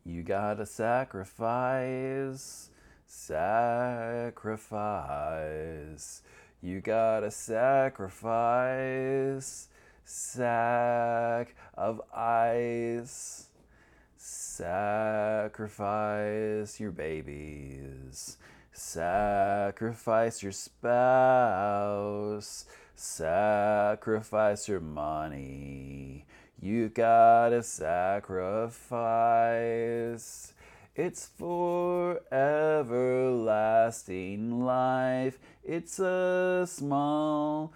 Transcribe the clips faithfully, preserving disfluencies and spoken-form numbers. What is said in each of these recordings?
You gotta sacrifice, sacrifice. You gotta sacrifice, sack of ice. Sacrifice your babies. Sacrifice your spouse. Sacrifice your money. You gotta sacrifice. It's for everlasting life. It's a small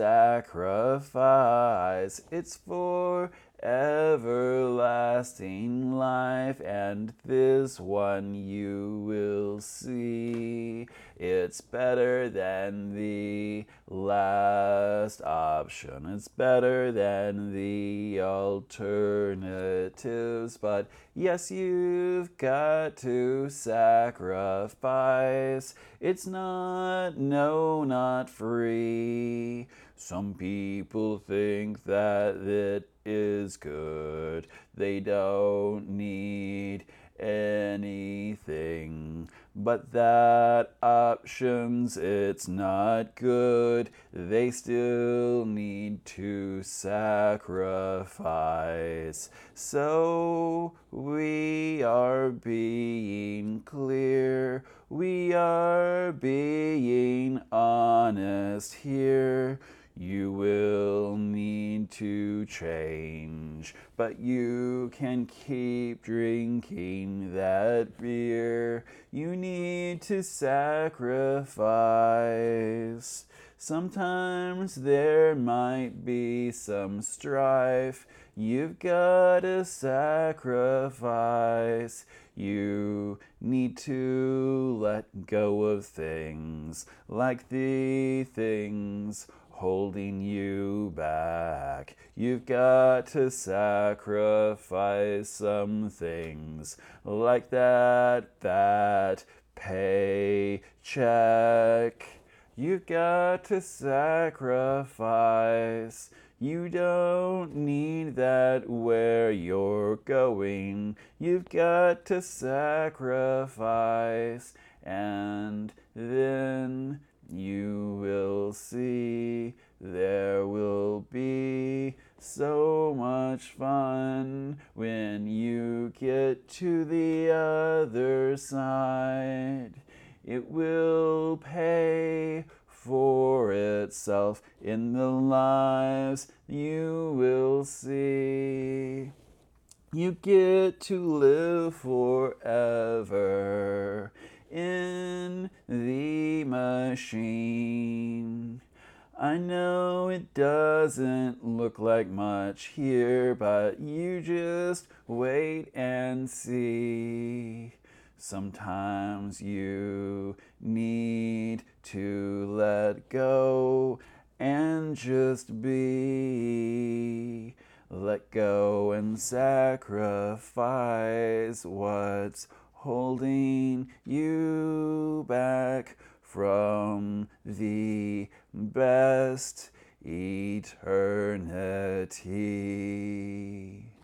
sacrifice. It's for everlasting life, and this one you will see. It's better than the last option. It's better than the alternatives. But yes, you've got to sacrifice. It's not, no, not free. Some people think that it is good. They don't need anything. But that options, it's not good. They still need to sacrifice. So we are being clear. We are being honest here. You will need to change, but you can keep drinking that beer. You need to sacrifice. Sometimes there might be some strife. You've gotta sacrifice. You need to let go of things, like the things holding you back. You've got to sacrifice some things, like that, that paycheck. You've got to sacrifice. You don't need that where you're going. You've got to sacrifice, and then you will see there will be so much fun when you get to the other side. It will pay for itself in the lives you will see. You get to live forever in the machine. I know it doesn't look like much here, but you just wait and see. Sometimes you need to let go and just be. Let go and sacrifice what's holding you back from the best eternity.